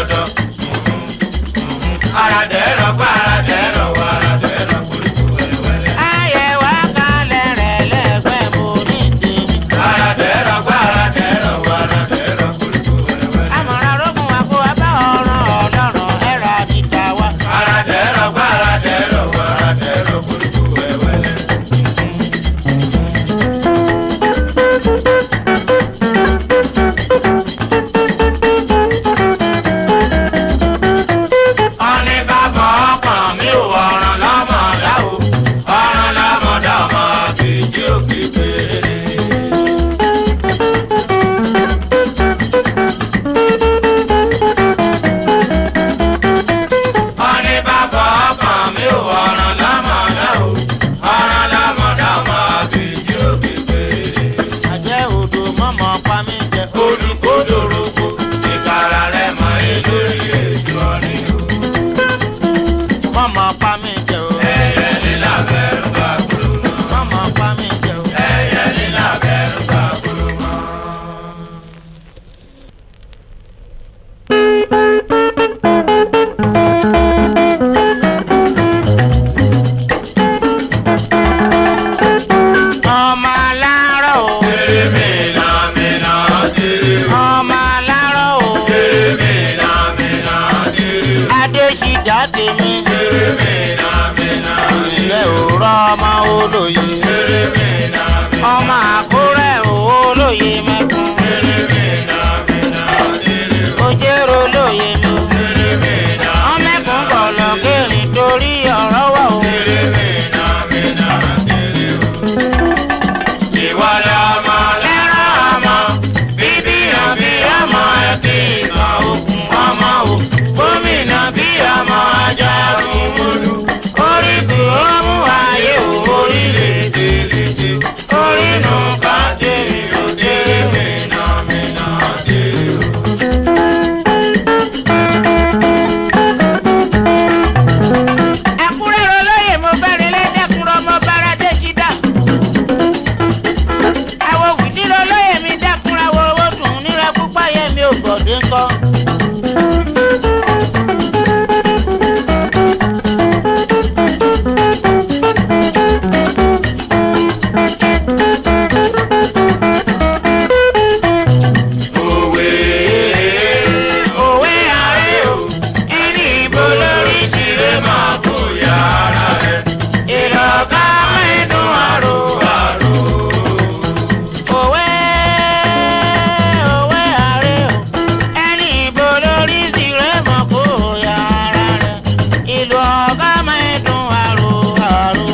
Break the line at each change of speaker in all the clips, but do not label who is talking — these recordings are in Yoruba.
dọ̀dọ̀. Ara dẹ̀rọ̀ pa ara dẹ̀rọ̀ wọ ara dẹ̀rọ̀ koríko wẹ́lẹ́wẹ́lẹ́.
Ayé wa kalẹ̀ rẹ̀ lẹ́gbẹ̀ẹ́ mo ní tèmi.
Ara dẹ̀rọ̀ pa ara dẹ̀rọ̀ wọ ara dẹ̀rọ̀ koríko wẹ́lẹ́wẹ́lẹ́.
Àmọ̀ràn rógun wa kó wa bá ọ̀ràn ọlọ́run ẹ̀rọ àdìjà wa.
Ara dẹ̀rọ̀ pa ara dẹ̀rọ̀ wọ ara dẹ̀rọ̀ koríko wẹ́lẹ́wẹ́lẹ́. Ọ̀nì bàbá ọkàn mi ò ọ̀ràn lọ́mọdá o, ọ̀ràn lọ́mọdá ọmọ kejì òkèké. Ọ̀nì bàbá ọkàn mi ò ọ̀ràn lọ́mọdá o, ọ̀ràn lọ́mọdá ọmọ kejì òkèké.
Àjẹ́ odò mọ́mọ́ pa mí jẹ.
Olùkódòrókò ìkàrà rẹ̀ mọ elórí èjò ọ̀nì o.
Mọ́mọ́ pa mí jẹ o.
Ẹyẹ lílà bẹ̀rù bá kúrò mọ́.
Mọ́mọ́ pa mí jẹ o.
Ẹyẹ lílà bẹ̀rù bá kúrò mọ́.
Ọmọ alárọ̀ o.
Kéré mìnàmìnà déré o.
Ọmọ alárọ̀ o.
Kéré mìnàmìnà déré o.
Adéṣíjà tèmi.
Kéré mìnàmìnà déré
Ilé
o.
òrọ̀ ọmọ olóye.
Kéré mìnàmìnà.
Ọmọ Àkúrẹ́ o olóye mẹ́kun.
Kéré mìnàmìnà déré o.
Ojèrò olóye ló.
Kéré mìnàmìnà.
Ọmẹkùn kọ̀lọ̀ kérìn torí ọ̀rọ̀ wà o.
Kéré mìnàmìnà déré o. Ìwọ lọmọ lẹ́rọ̀ ọmọ, bíbí àbí ọmọ ẹ̀kí ìgbà òkun ọmọ o. Gómìnà bí ọmọ ajagun mọ́lú. Oríkù ó mú ayé o, orílẹ̀-èdè lédè. Orínú ká tèmi ò kéré mìnàmìnà déré o.
Àkúrẹ́ olóyè mo bẹ̀rẹ̀ lẹ́dẹ̀kúnrọ̀ mo bára dé ṣídà. Àwọn òwìdílé olóyè mi dẹ́kunra wo owó dùn nírẹ̀ púpọ̀ yẹ mi ò gbọ̀dé ńkọ́.
Òwe òwe ààrẹ o, ẹni ìbò lórí tìrẹ máa kó yàrá rẹ̀. Ìlọ́ka mẹ́dùn àrò àrò.
Òwe òwe ààrẹ o, ẹni ìbò lórí tirẹ̀ mọ̀ kó yàrá rẹ̀. Ìlú ọ̀gá mẹ́dùn àrò àrò.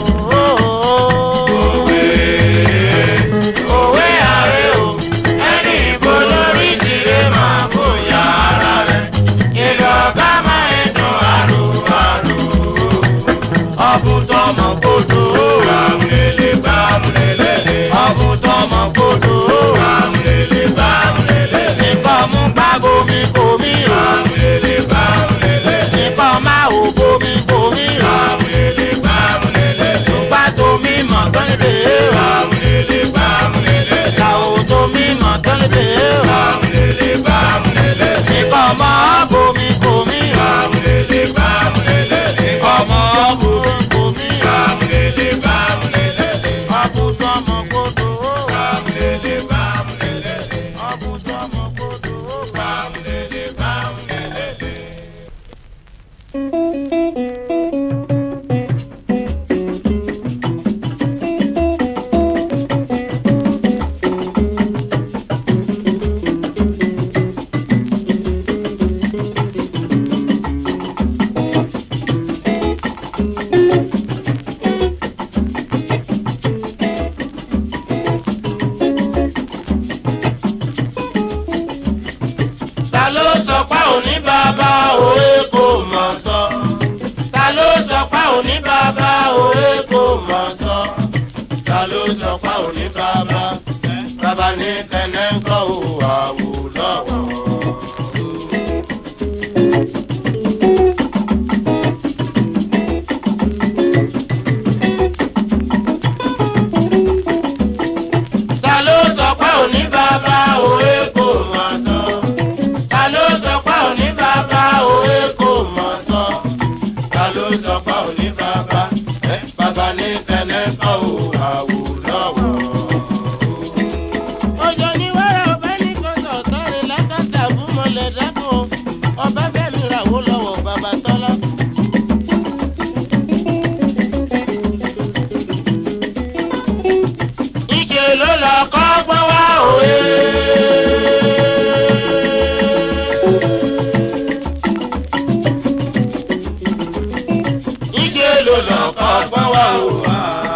Òwe òwe ààrẹ o, ẹni ìbò lórí tìrẹ máa kó yàrá rẹ̀. Ìlọ́ka mẹ́dùn àrò àrò. Ọ̀bùn tọmọ kodo. Bámúlélé bámúlélé. Ọ̀bùn tọmọ kodo. Bámúlélé bámúlélé.
Nìkan mú gbá bomi kò mí o.
Bámúlélé bámúlélé.
Nìkan máa ò bomi kò mí o.
Bámúlélé bámúlélé.
Tùpá tó mi mọ̀ tán lè o.
Bámúlélé bámúlélé.
Ìkàwó tó mi mọ̀ tán lè o.
Bámúlélé bámúlélé.
Nìkan máa bomi kò mí o.
Bámúlélé bámúlélé.
Ọmọ bomi kò mí o.
Bámúlélé bámúlélé.
Ọ̀bùn tọmọ kodo o.
Bámúlélé bámúlélé.
Ọ̀bùn tọmọ kodo o.
Bámúlélé bámúlélé.
Ta ló sọ pé òní bàbá òwe kò mọ̀ sọ? Ta ló sọ pé òní bàbá òwe kò mọ̀ sọ? Ta ló sọ pé òní bàbá? Bàbá ní kẹ́nẹ́ ń kọ́ òwà wò lọ́wọ́. òní bàbá òwe kò mọ̀ sọ. Ta ló sọ pé òní bàbá lọ kọ́gbọ́n wá òye. Ìṣe ló lọ kọ́gbọ́n wá òye.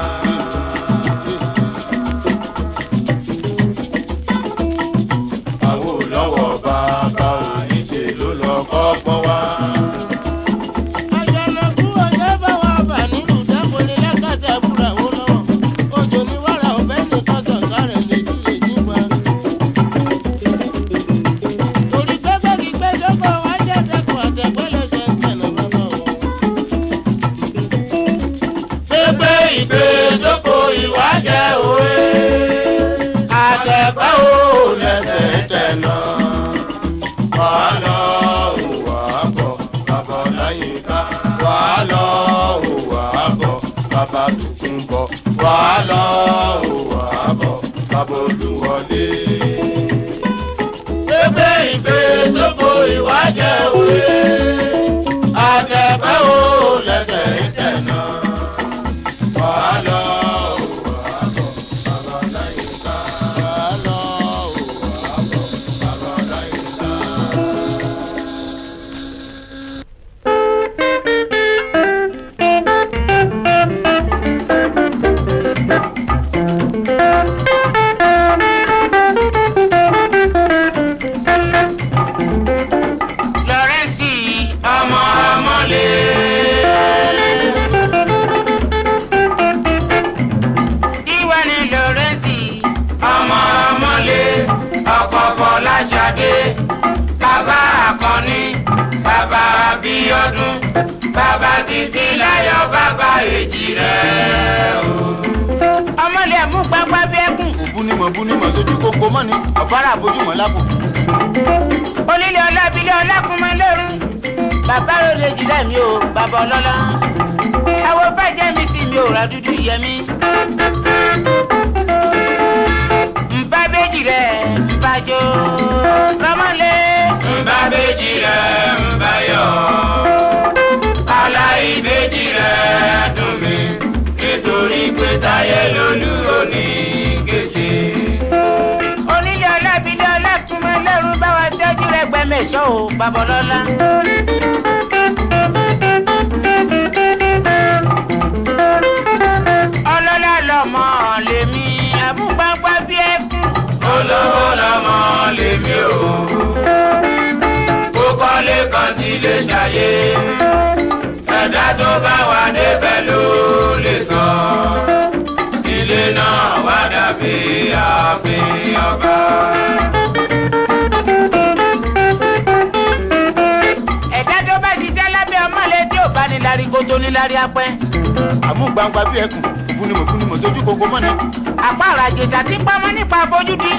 Àwọn olówó bàbá ìṣe ló lọ kọ́gbọ́n wá. Àjànàkú ọjọ́ bá wà bà nílùú dábòlé lákàtà fúra wọn lọ́wọ́. Òjò ní wàrà ọ̀bẹ nìkan sọ̀tà rẹ̀ lèjì lèjì wa. Torí gbẹ́gbẹ́ kí gbẹ́jọ́kọ̀ wá jẹ́ dẹ́kun àtẹ̀gbẹ́lẹ́sẹ̀ ń tẹ̀lé bàbá wọn. Gbégbé ìgbésókò ìwà jẹ́ òwe. Àtẹ̀gbẹ́ ò lẹ́sẹ̀ tẹ̀nà. Wàá lọ òwà bọ̀ bàbá Ọláyínká. Wàá lọ òwà bọ̀ bàbá Tòkunbọ̀. Wàá lọ òwà bọ̀ bàbá Olúwọlé. Gbégbé ìgbésókò ìwà jẹ́ òwe. Àtẹ̀gbẹ́ ò lẹ́sẹ̀ tẹ̀nà. Wàá lọ òwà bọ̀ bàbá Ọláyínká. Wàá lọ òwà bọ̀ bàbá Ọláyínká. Lọ́rẹ́sì ọmọ ọmọlé. Ìwọ ni Lọ́rẹ́sì ọmọ ọmọlé. Ọkọ Fọláṣadé. Bàbá Àkànní. Bàbá Abíọ́dún. Bàbá Títílayọ̀. Bàbá Èjìrẹ́ o. Ọmọlé mú pápá bí ẹkùn. Búnímọ̀ sójú kókó mọ́ni. Ọ̀bára àbójúmọ̀ lápò. Onílé ọlábílẹ̀ ọlákùnmọ́ lẹ́rú. Bàbá rẹ̀ lè jìlẹ̀ mi o, bàbá ọlọ́lá. Àwọn bàjẹ́ mi sì mi ò ra dúdú yẹmí. Nbá béjì rẹ̀ nbájó. Rọ́mọ́lé. Nbá béjì rẹ̀ nbáyọ̀. Aláìbéjì rẹ̀ dùn mí. Nítorí pé táyé lolú òní gèsè. Onílé ọlábílẹ̀ ọlákùnmọ́ lẹ́rú bá wa tẹ́jú rẹ̀ gbẹ́mẹ̀ṣọ́ o, bàbá ọlọ́lá. Ọlọ́lá lọmọ lèmi àmúgbàgbà bí ẹkún. Olówó lọmọ lèmi o. Kó kọ́lé kan sí lè ṣàyé. Ẹ̀dá tó bá wà débẹ̀ ló lè sọ. Ilé náà wá dàbí ààfin ọba. Ẹ̀dá tó bá ṣiṣẹ́ lábẹ́ ọmọlé tí ò bá ní lárí kó tó ní lárí apẹ́. Àmúgbàgbà bí ẹkùn. Búnímọ̀ sójú kókó mọ́ni. Àpá àràjèjà tí pamọ́ nípa àfojúdi.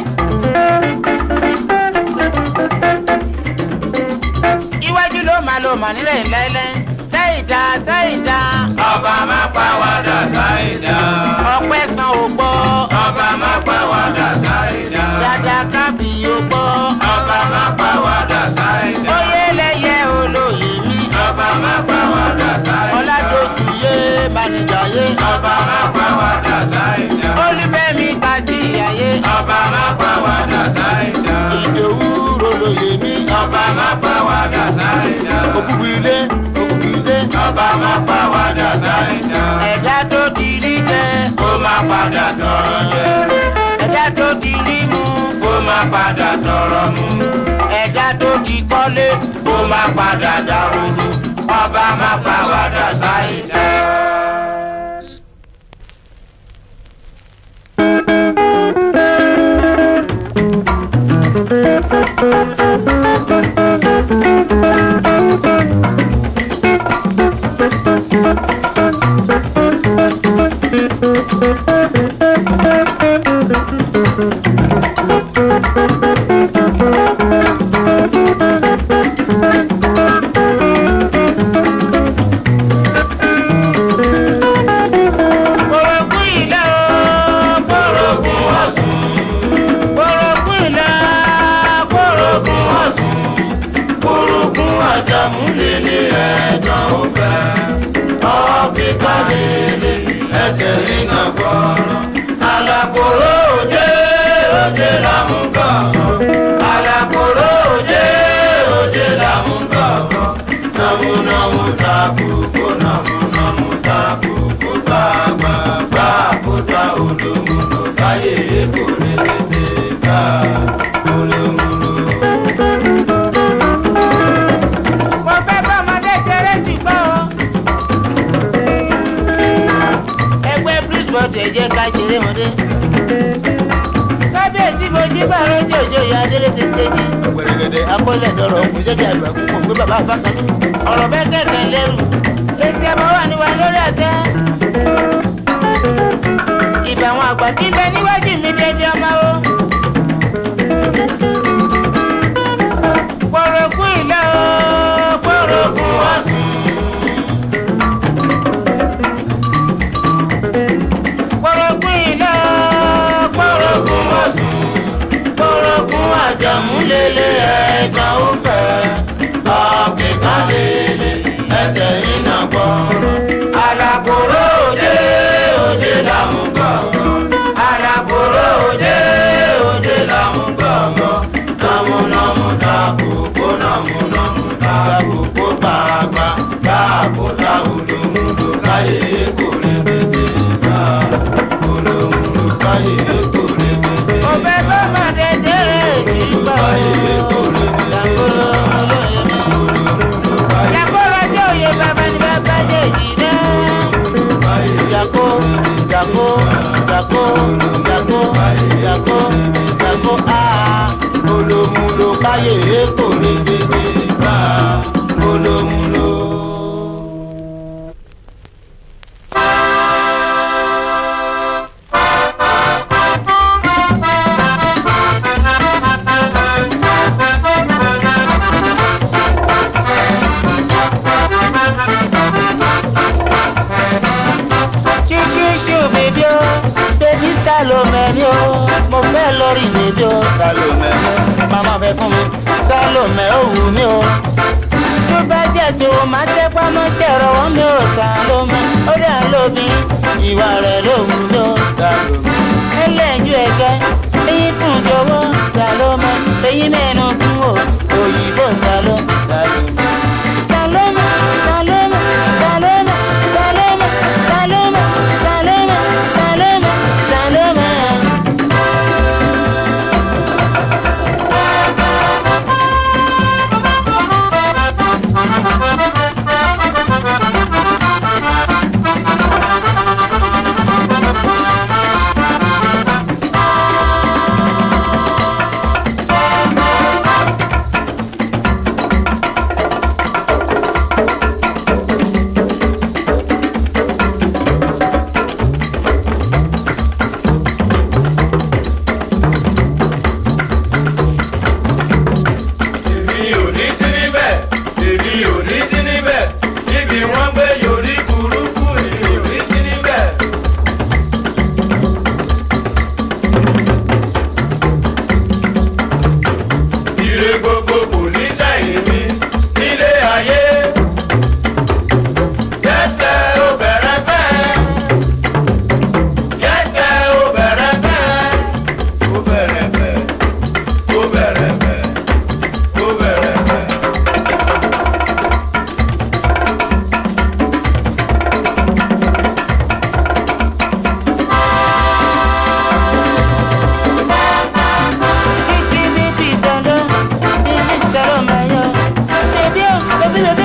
Iwájú ló máa nílẹ̀ ńláńlá. Sáìdá. Ọba máa pa wàdà sáìdá. Ọpẹ́ san ò gbọ́. Ọba máa pa wàdà sáìdá. Dàdà kábì ò gbọ́. Ọba máa pa wàdà sáìdá. Oyè lẹ́yẹ olóyè mi. Ọba máa pa wàdà sáìdá. Ọládòsù yé Bànìjàyé. Ọba máa pa wàdà sáìdá. Olúfẹ́mi Kàdíyàyé. Ọba máa pa wàdà sáìdá. Ìdòwú rolóyè mi. Ọba máa pa wàdà sáìdá. Òkùnkùn ilé. Ọba máa pa wàdà sáìdá. Ẹ̀dá tó di rí jẹ. Kó má padà tọrọ jẹ. Ẹ̀dá tó di rí mu. Kó má padà tọrọ mu. Ẹ̀dá tó di kọ́lé. Kó má padà dàrúdù. Ọba máa pa wàdà sáìdá. òde làmú gọ̀ọ̀gàn. Alakoro òde òde làmú gọ̀ọ̀gàn. Nàmúnàmú takùkù nàmúnàmú takùkù gbàgbàgbà kódà olómùlò káyé kò lè tètè gbà olómùlò.
Mo fẹ́ bá ọmọdé ṣeré ṣùgbọ́n o. Ẹgbẹ́ Bridgeport ẹ̀jẹ̀ ká jèrè mọ́dé. Kábíyèsí mojí bàrọ̀ jòjò ìyá délé ti tẹ́jí. Gbẹ̀rẹ̀gẹ̀dẹ̀ akọ́lẹ̀ dọ̀rọ̀ òkú jẹ́jẹ́ àgbà kúkú gbé bàbá àfákanú. Ọ̀rọ̀ bẹ́ẹ̀ kẹ̀kẹ́ lẹ́rù. Èsì ẹ̀mọ́ wà níwá lórí àtẹ. Ìbà àwọn àgbà tí bẹ níwájú mi dédé ọmọ o. Pọ̀rọ̀kú ìlà o, pọ̀rọ̀kú ọ̀sùn. Pọ̀rọ̀kú ìlà o, pọ̀rọ̀kú ọ̀sùn. Pọ̀rọ̀kú àjàmúlélẹ̀ ẹ̀ka ó fẹ́. Ọ̀kẹ́ká lélẹ̀ ẹsẹ̀ iná gbọ́rọ̀. Alakoro òde òde làmú gọ̀ọ̀gàn. Alakoro òde òde làmú gọ̀ọ̀gàn. Nàmúnàmú takùkù nàmúnàmú takùkù gbàgbà gbàgbà olómùlò káyé kò lè tètè gbà olómùlò káyé kò lè tètè gbà. Ọbẹ̀ bá máa dédé ìgbà o. Lakoro jẹ́ òye bàbá ni bàbá jẹ́ ìdílé. Yàgò yàgò yàgò yàgò yàgò yàgò áá. Olómùlò káyé kò lè tètè gbà olómùlò. Salome mi o, mo fẹ́ lórí bèbí o. Salome mama fẹ́ fún mi. Salome ó wù mí o. Tó bá jẹ́ tó máa tẹ́ pamọ́ ṣẹ̀rọ wọn mi o. Salome ó dà lóbi, ìwà rẹ̀ ló wù mí o. Salome ẹlẹ́jú ẹ̀gẹ́, eyín fún jọ̀wọ́. Salome eyín mẹ́nu fún o. Òyìnbó Salome. Salome Salome Salome Salome Salome Salome Salome Salome. Baby,